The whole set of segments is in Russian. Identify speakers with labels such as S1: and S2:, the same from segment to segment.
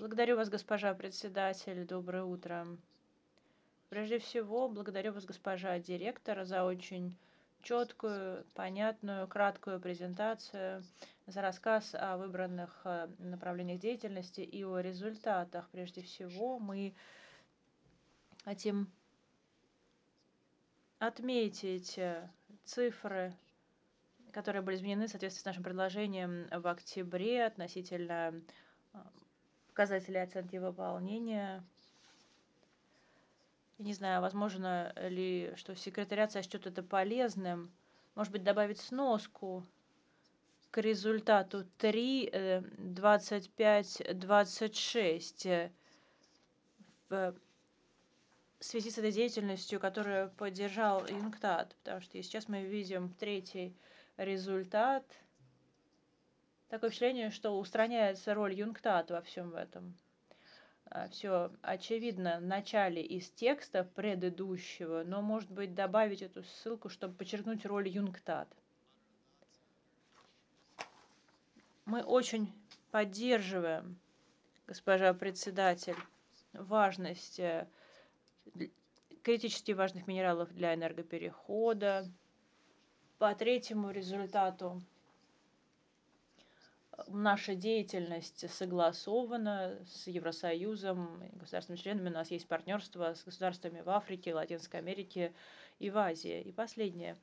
S1: Благодарю вас, госпожа председатель. Доброе утро. Прежде всего, благодарю вас, госпожа директор, за очень четкую, понятную, краткую презентацию, за рассказ о выбранных направлениях деятельности и о результатах. Прежде всего, мы хотим отметить цифры, которые были изменены в соответствии с нашим предложением в октябре относительно показателей оценки выполнения. Я не знаю, возможно ли, что секретариат сочтет это полезным. Может быть, добавить сноску к результату 3, 25, 26 в связи с этой деятельностью, которую поддержал ЮНКТАД. Потому что сейчас мы видим третий результат. Такое впечатление, что устраняется роль ЮНКТАД во всем этом. Все очевидно в начале из текста предыдущего, но, может быть, добавить эту ссылку, чтобы подчеркнуть роль ЮНКТАД. Мы очень поддерживаем, госпожа председатель, важность критически важных минералов для энергоперехода. По третьему результату наша деятельность согласована с Евросоюзом и государствами-членами. У нас есть партнерство с государствами в Африке, Латинской Америке и в Азии. И последнее.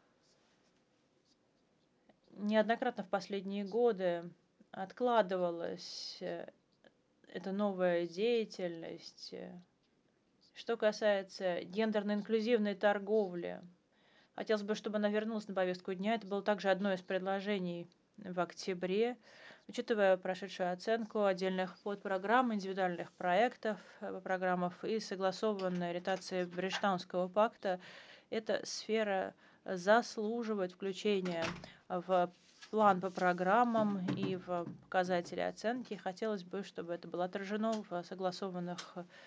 S1: Неоднократно в последние годы откладывалась эта новая деятельность. Что касается гендерно-инклюзивной торговли, хотелось бы, чтобы она вернулась на повестку дня. Это было также одно из предложений в октябре. Учитывая прошедшую оценку отдельных подпрограмм, индивидуальных проектов, программов и согласованной ориентации Бриджтаунского пакта, эта сфера заслуживает включения в план по программам и в показатели оценки. Хотелось бы, чтобы это было отражено в согласованных